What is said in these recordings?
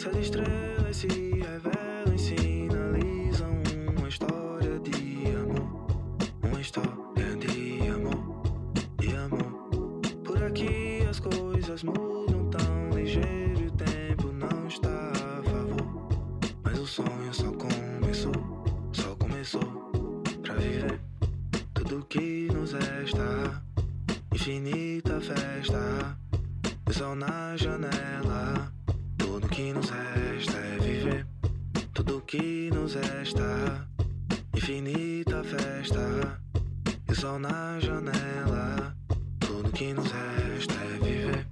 Se as estrelas se revelam e sinalizam uma história de amor, uma história de amor, de amor. Por aqui as coisas mudam tão ligeiro e o tempo não está a favor. Mas o sonho só começou pra viver tudo que nos resta. Infinita festa, o sol na janela. Tudo que nos resta é viver tudo que nos resta. Infinita festa, o sol na janela. Tudo que nos resta é viver.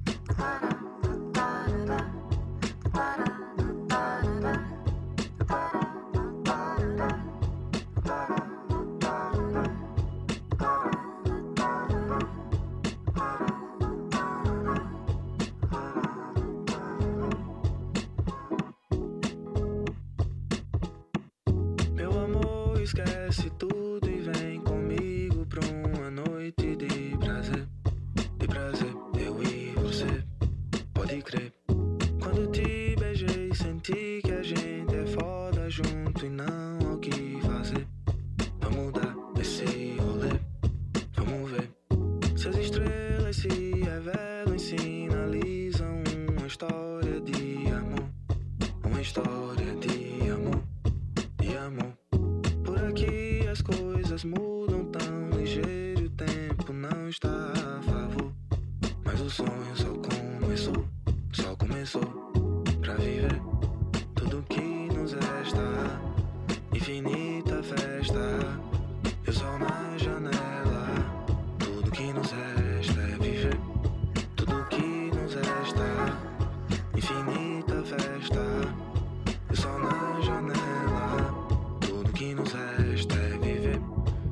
Esquece tudo e vem comigo pra uma noite de prazer. De prazer, eu e você, pode crer. Quando te beijei senti que a gente é foda junto e não há o que fazer. Vamos dar esse rolê, vamos ver. Se as estrelas se revelam e sinalizam uma história de amor, uma história de amor, de amor. Aqui as coisas mudam tão ligeiro e o tempo não está a favor. Mas o sonho só começou pra viver tudo que nos resta. Infinita festa, e o sol na janela. Tudo que nos resta é viver tudo que nos resta. Infinita festa, e o sol na janela. Tudo que nos resta é viver.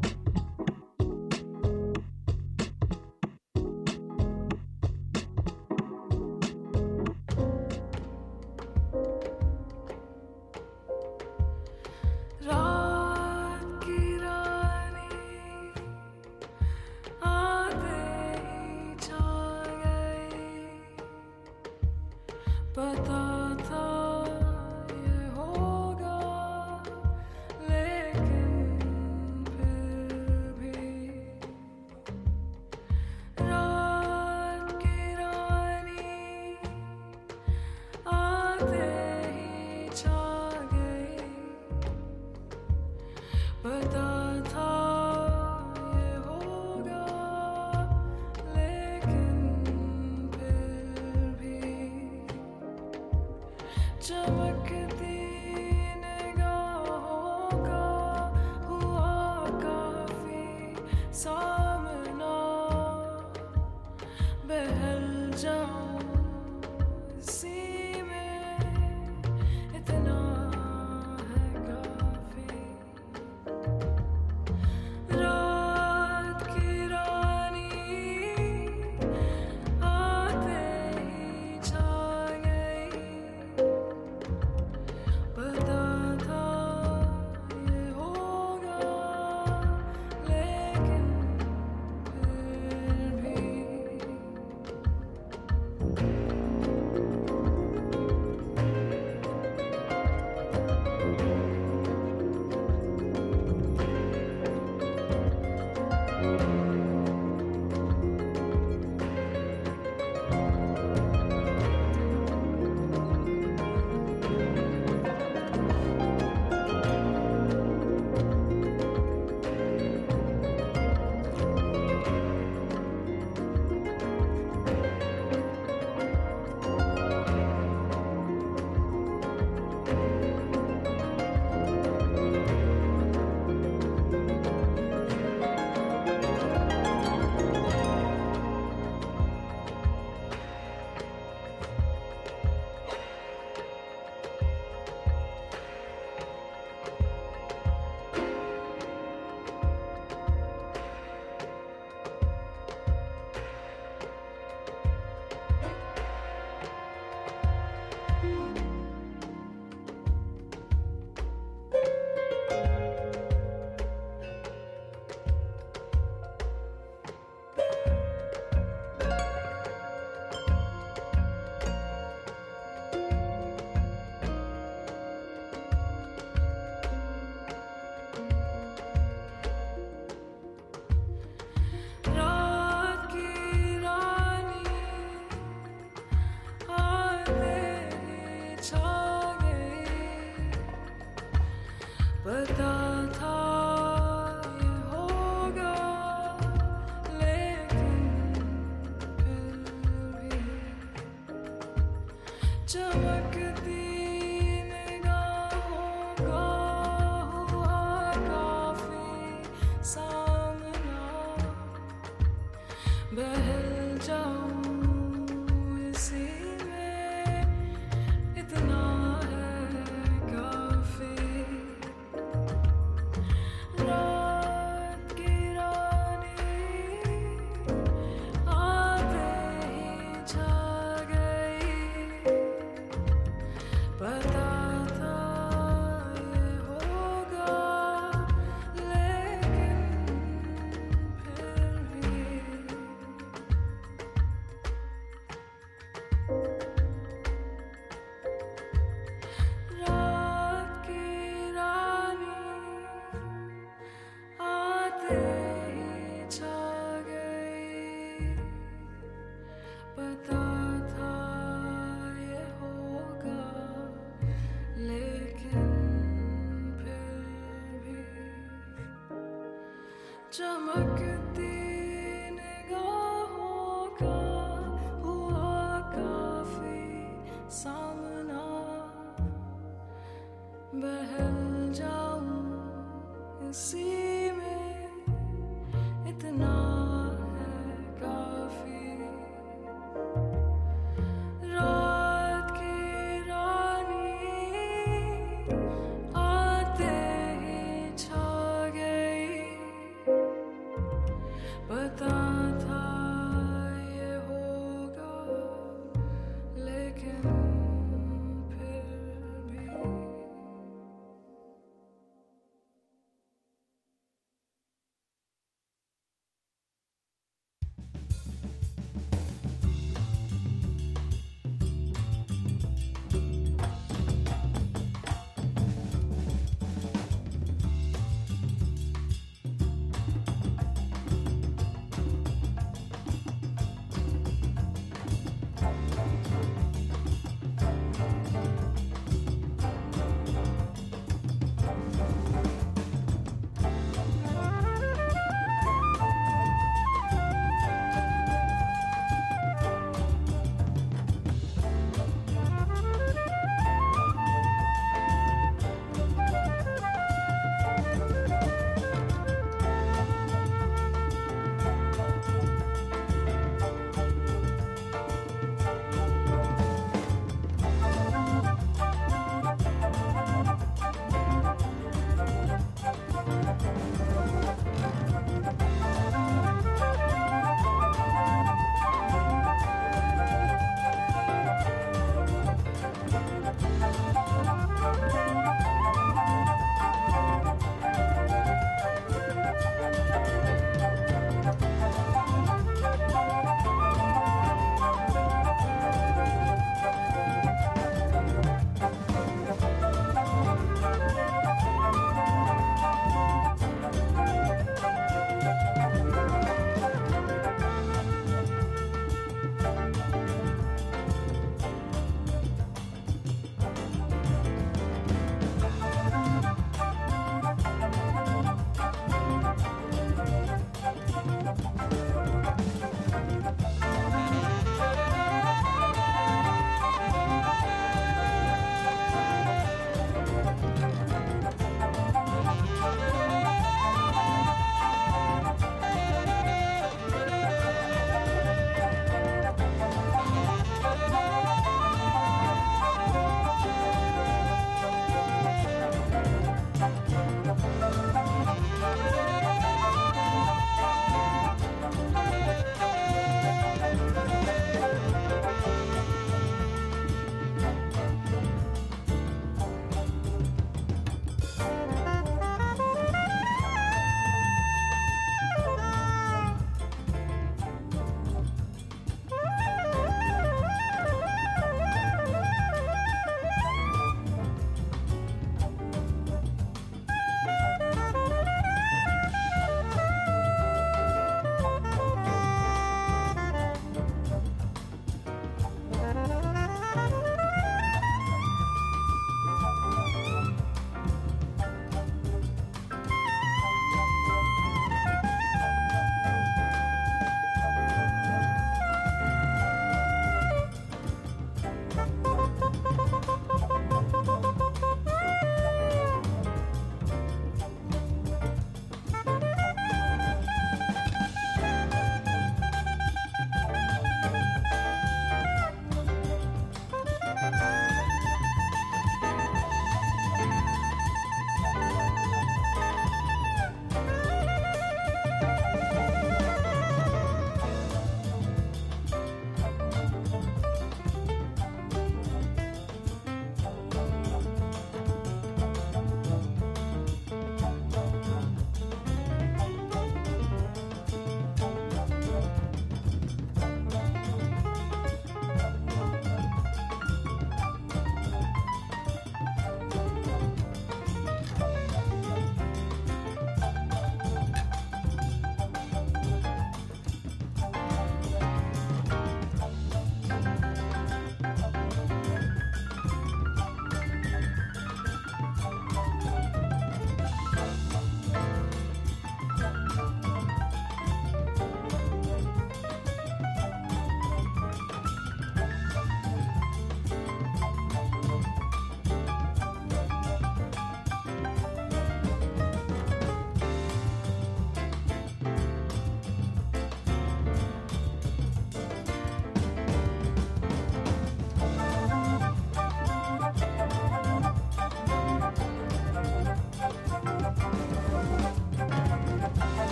रात की रानी आते ही छा गई, पता था ये होगा लेकिन फिर भी। रात की रानी आते ही छा गई, पता था ये होगा लेकिन फिर भी। चमकती निगाहों का हुआ काफी सामना, बहल जाऊं इसी में इतना है काफी। रात की रानी आते ही छा गई, चमकती निगाहों का हुआ काफी सामना बहल जाऊं इसी में इतना है काफी रात की रानी आते ही छा गई पता था ये होगा लेकिन फिर भी रात की रानी आते ही छा गई पता था ये होगा लेकिन फिर भी चमकती निगाहों का हुआ काफी सामना बहल जाऊं इसी में इतना है काफी रात की रानी आते ही छा गई पता था ये होगा लेकिन फिर भी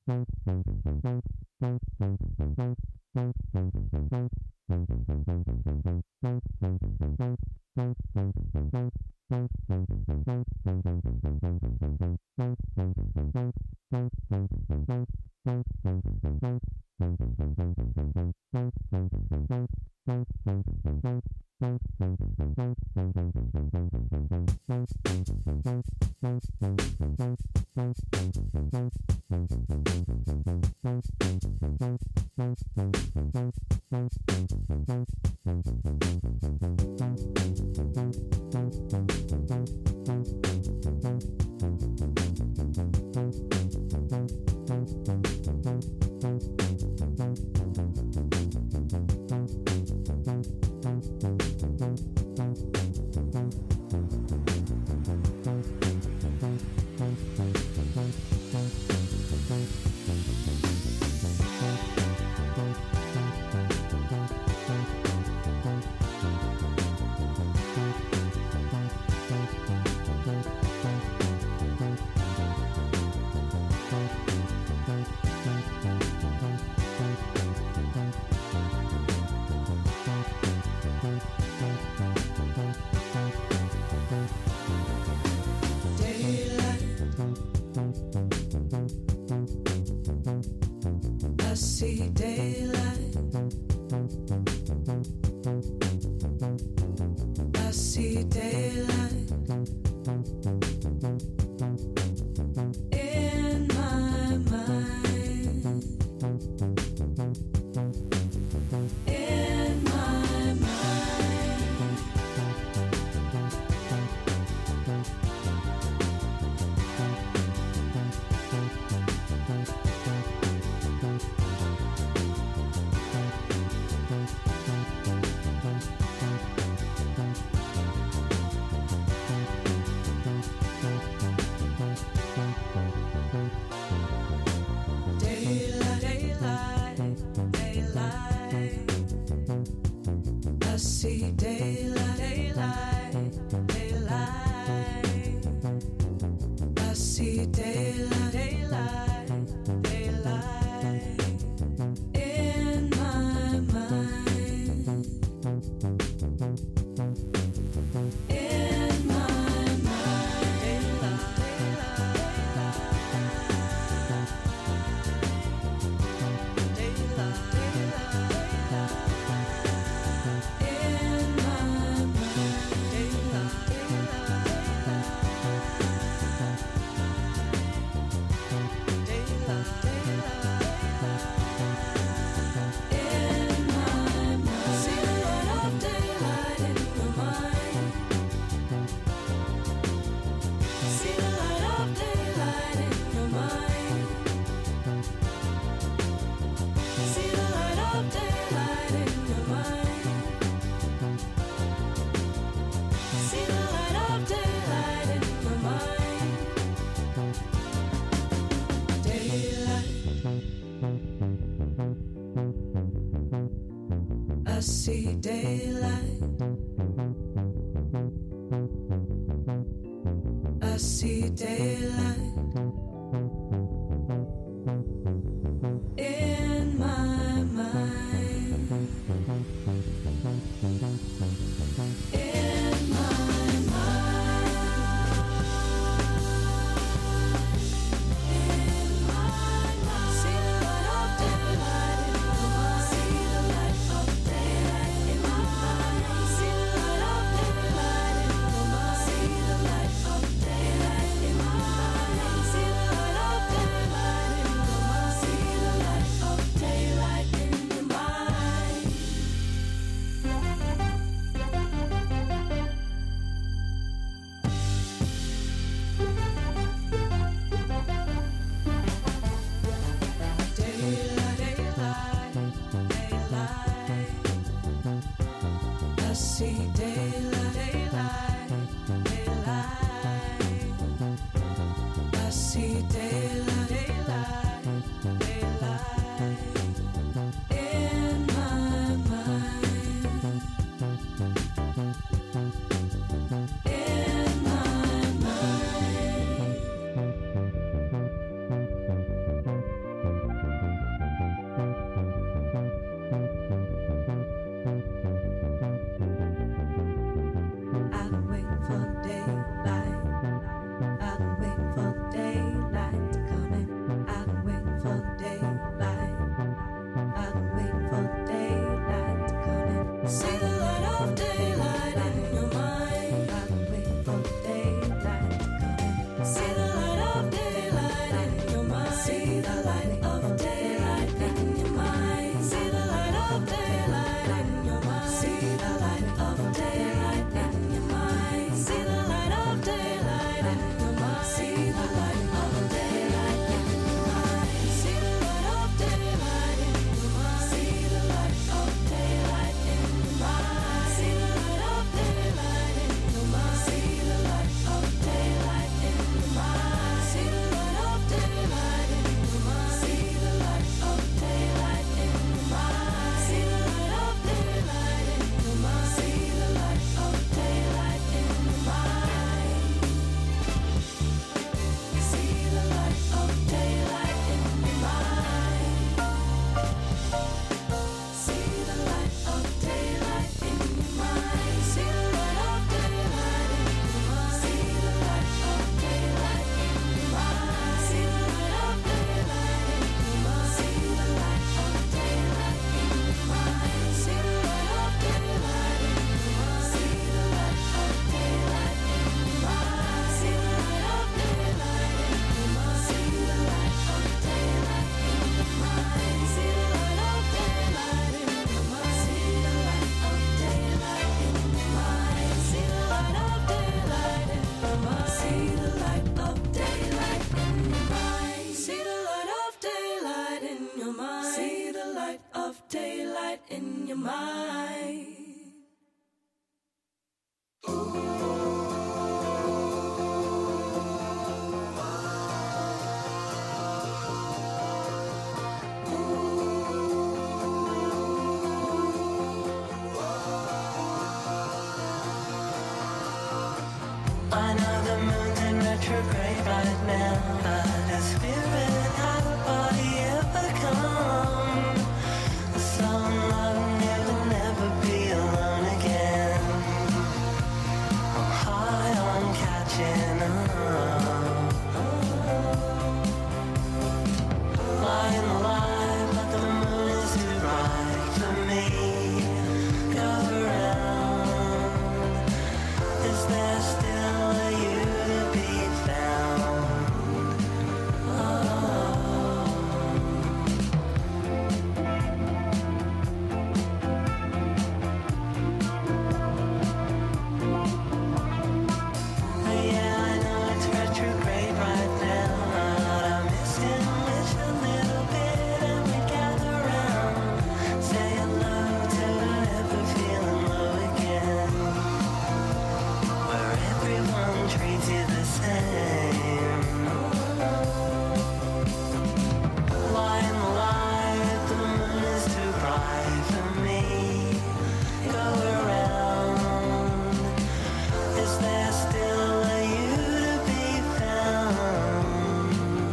see daylight. I see daylight in my mind. In my mind. Daylight, daylight, daylight. I see daylight, daylight, daylight. I see daylight, daylight, daylight in my mind. In my mind, daylight, I see daylight. I see daylight in my mind. In my mind. In my mind. See the light of daylight in my mind. See the light of daylight in my mind. See the light of daylight in my mind. See the light of daylight in my mind. right in your mind. I know the moon's in retrograde right now, but a spirit had a body ever come. So long you'll never be alone again. I'm high on catching up. Lying alive, but the moon is too bright for me. Go around. Is there still a you to be found? Yeah, I know it's retrograde right now, but I miss him, wish a little bit, and we gather round. Say hello to never feeling low again, where everyone treats you the same. Lying alive, the moon is too bright for me. Go around. Is there still a you to be found?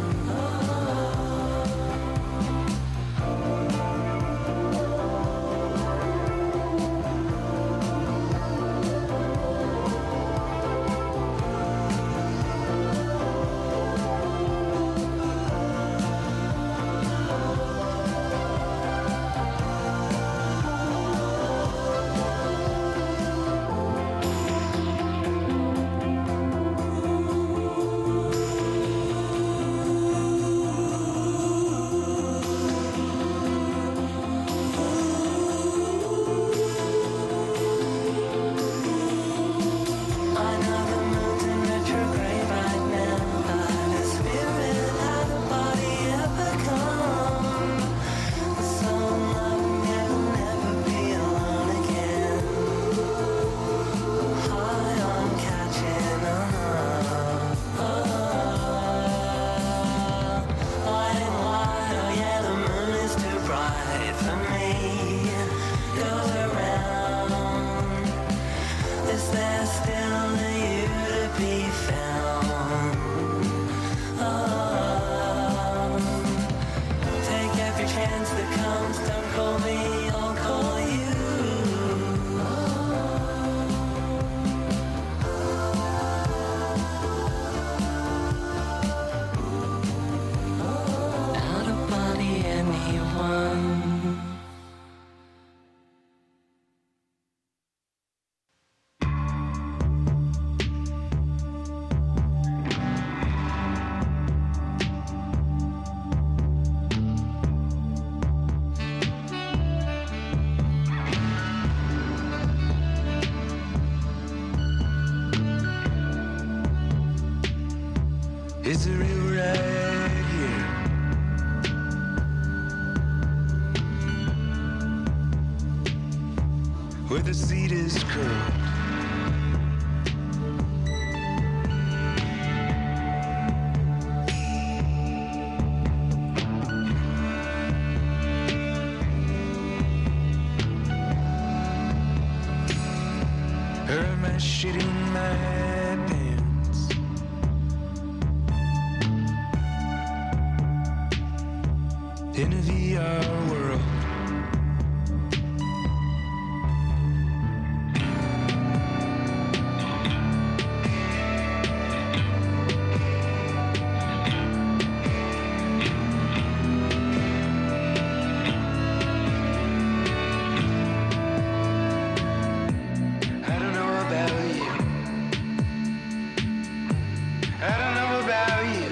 I know the moon's in retrograde right now, but a spirit had a body ever come. So long you'll never be alone again. High on catching up. Lying wide, oh yeah, the moon is too bright for me. Goes around. Is there still a you to be found? Take every chance that comes. Don't call me, I'll call you. Out of body, anyone. Is it real right here? Where the seat is curled. Or am I shitting my pants? In a VR world. I don't know about you. I don't know about you.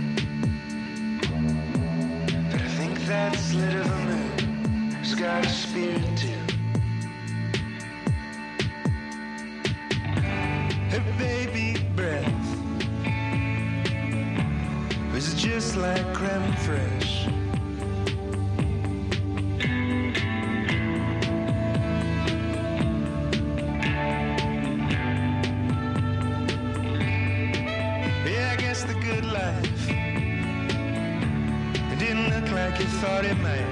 But I think that slit of a moon has got a spirit too. Her baby breath was just like creme fraiche. thought it might.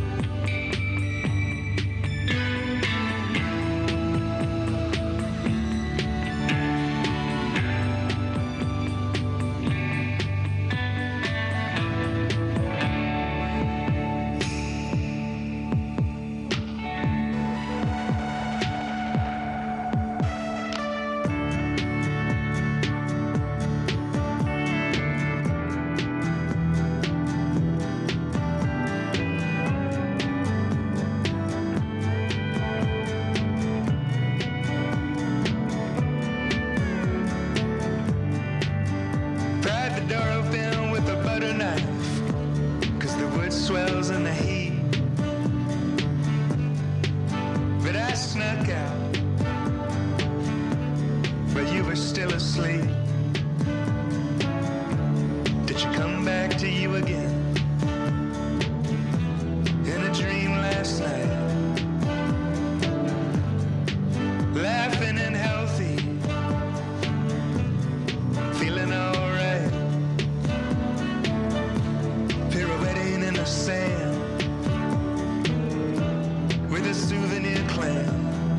Pried the door open with a butter knife, 'cause the wood swells in the heat. But I snuck out, but you were still asleep. Did she come back to you again in a dream last night? Laughing and healthy, feeling alright, pirouetting in the sand with a souvenir clam.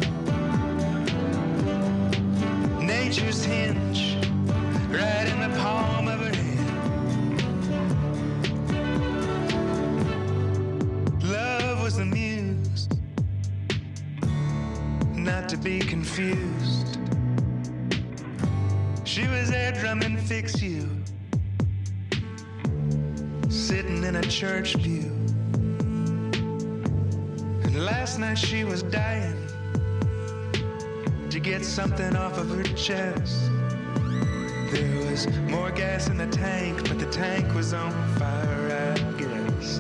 Nature's hinge right in the palm of her hand. Love was the muse, not to be confused. She was there drumming Fix You, sitting in a church pew. And last night she was dying to get something off of her chest. There was more gas in the tank, but the tank was on fire, I guess.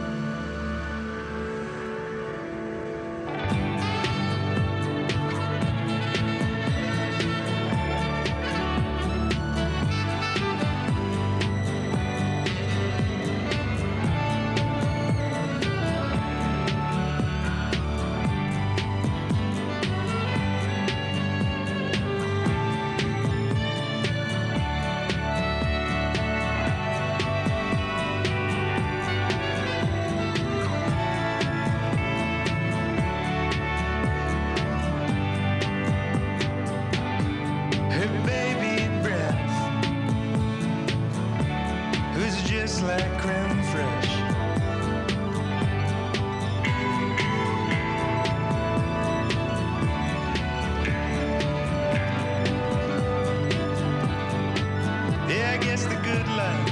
Her baby breath was just like creme fraiche. Yeah, I guess the good life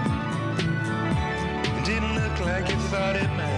didn't look like you thought it might.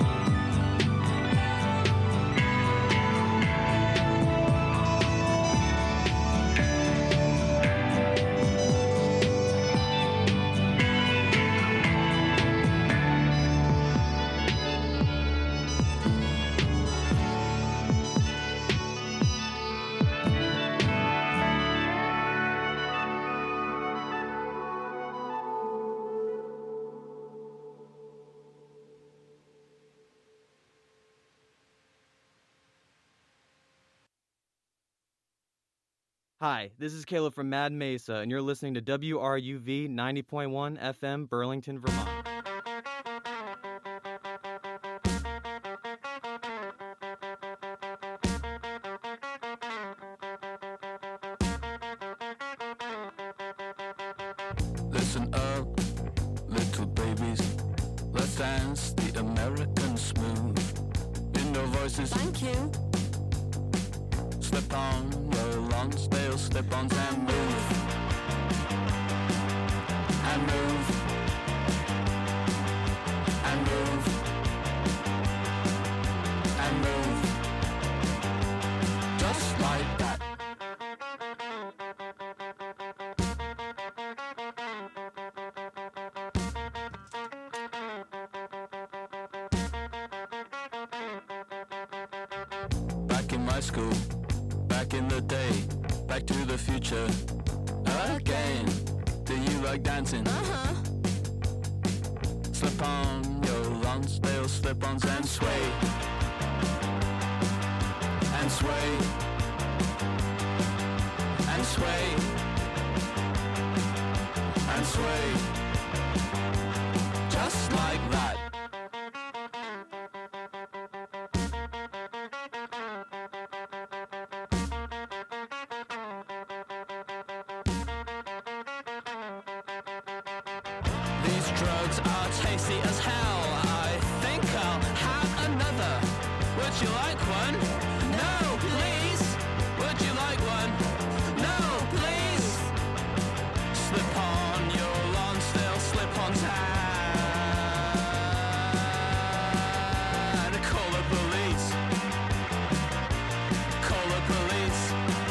Hi, this is Caleb from Mad Mesa, and you're listening to WRUV 90.1 FM, Burlington, Vermont. Listen up, little babies. Let's dance the American smooth. In no voices, Thank you. slip on your Lonsdale slip-ons and move. And move. And move. And move. Just like that. Back in my school, back in the day, back to the future. Again, do you like dancing? Uh-huh. Slip on your Lonsdale slip-ons and sway. And sway. And sway. And sway. Just like that. tasty as hell. I think I'll have another. Would you like one? No, please. Would you like one? No, please. Slip on your Lonsdale slip-ons hat. Call the police. Call the police.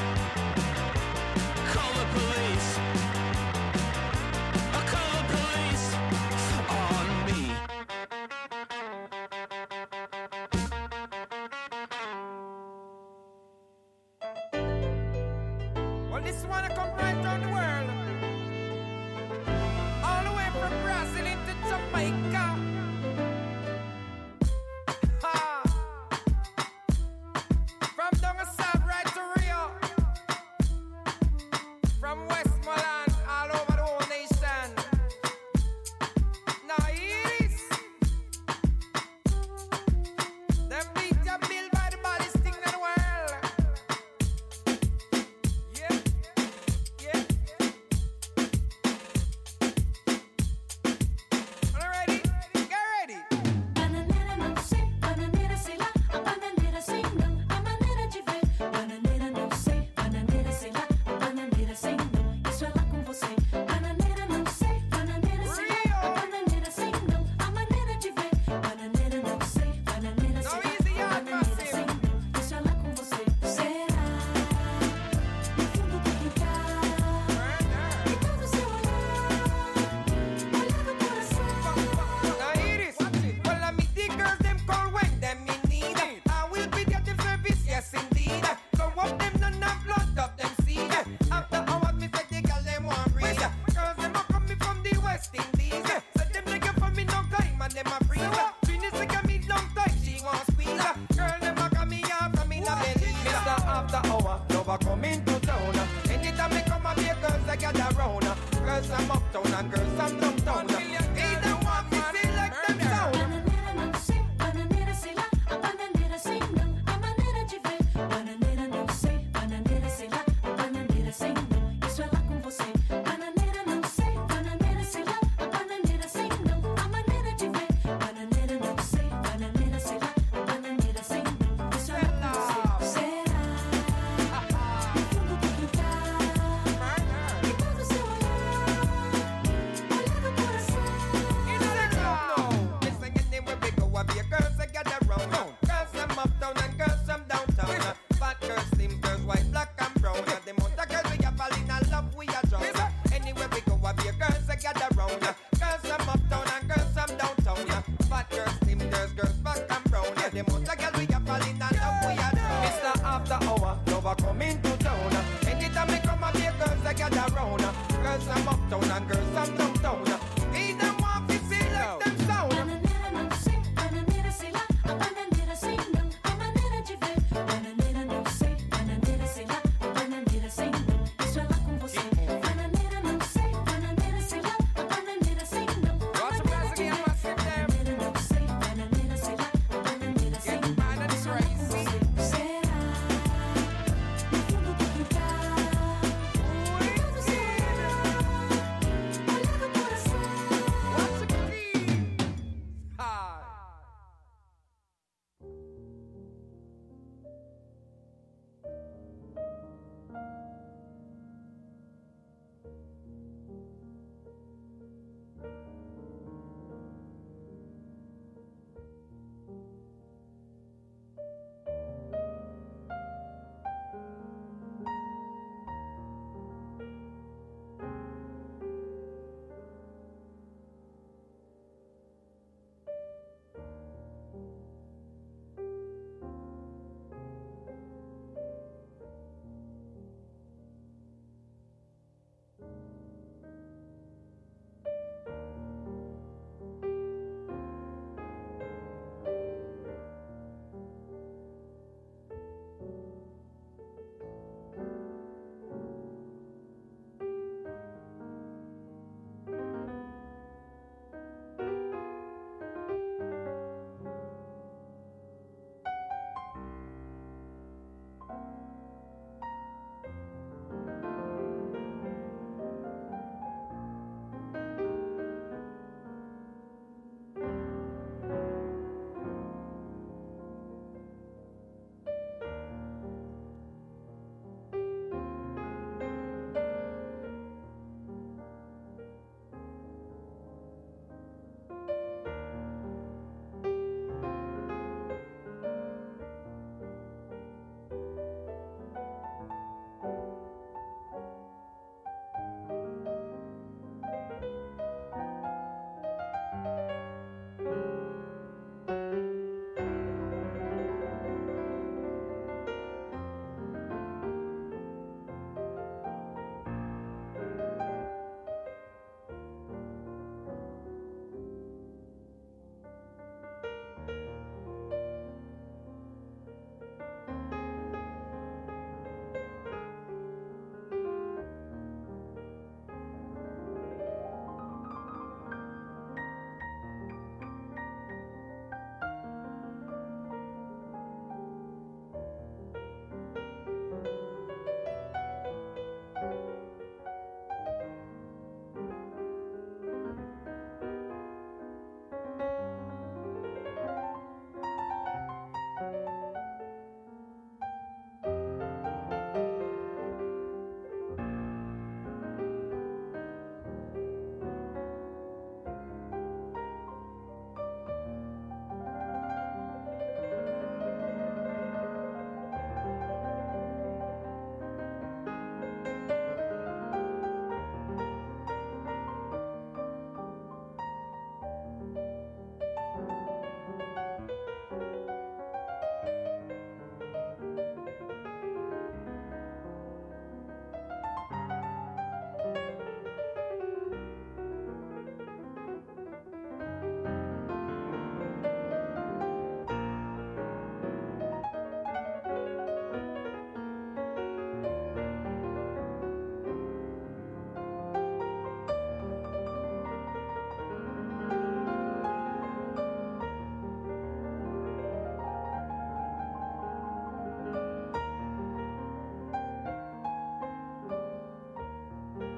Call the police. I'll call the police on me. Well, this one I come right around the world. All the way from Brazil into Jamaica. Ha! From down south right to Rio. From Westmoreland all over the whole nation. Now here it is. Them beat ya built by the baddest thing in the world. Yeah, yeah. Are you ready? Get ready. Bananeira não sei, bananeira sei lá, a bananeira sei não, a maneira de ver. Bananeira não sei, bananeira sei lá, a bananeira sei não, isso é lá com você. Bananeira não sei, bananeira sei lá, a bananeira sei não, a maneira de ver. Bananeira não sei, bananeira sei lá, a bananeira sei não, isso é lá com você. Será? No fundo do quintal, e todo seu olhar, olhar do coração. Now here it is. Well, I meet the girls, them call when them in need. I will be there to service, yes indeed. So what them none have blood up them seed. After hours, me say the girl them want breathe. Girls them a coming from the West Indies. So them nigga for me no time and them a freeze. Finish like a me long time, she want squeeze. Girl them a come me off from me na belly. Mr. After hour, love a come into town. Anytime me come a be girls I gather round. Girls I'm uptown and girls I'm downtown. Either one me select them sound. Bananeira não sei, bananeira sei lá, a bananeira sei não, a maneira de ver. Bananeira não sei, bananeira sei lá, a bananeira sei não, isso é lá com você. Bananeira não sei, bananeira sei lá, a bananeira sei não, a maneira de ver. Bananeira não sei, bananeira sei lá, a bananeira sei não, isso é lá com você. Será? No fundo do quintal, e todo seu olhar, olhar do coração. Listen, anywhere we go, I be a girls that gather round. Girls I'm uptown and girls I'm downtown. Fat girls, slim girls, white, black and brown. The amount of girls we are falling in love, we are drowned. Anywhere we go, I be a girls that gather round. Girls I'm uptown and girls I'm downtown. Fat girls, slim girls, girls, black and brown. The amount of girls we are falling in love, we are drowned. Mr. After Hour, lover come into town. Anytime we come, I be a girls that gather round. Girls I'm uptown and girls I'm downtown. Either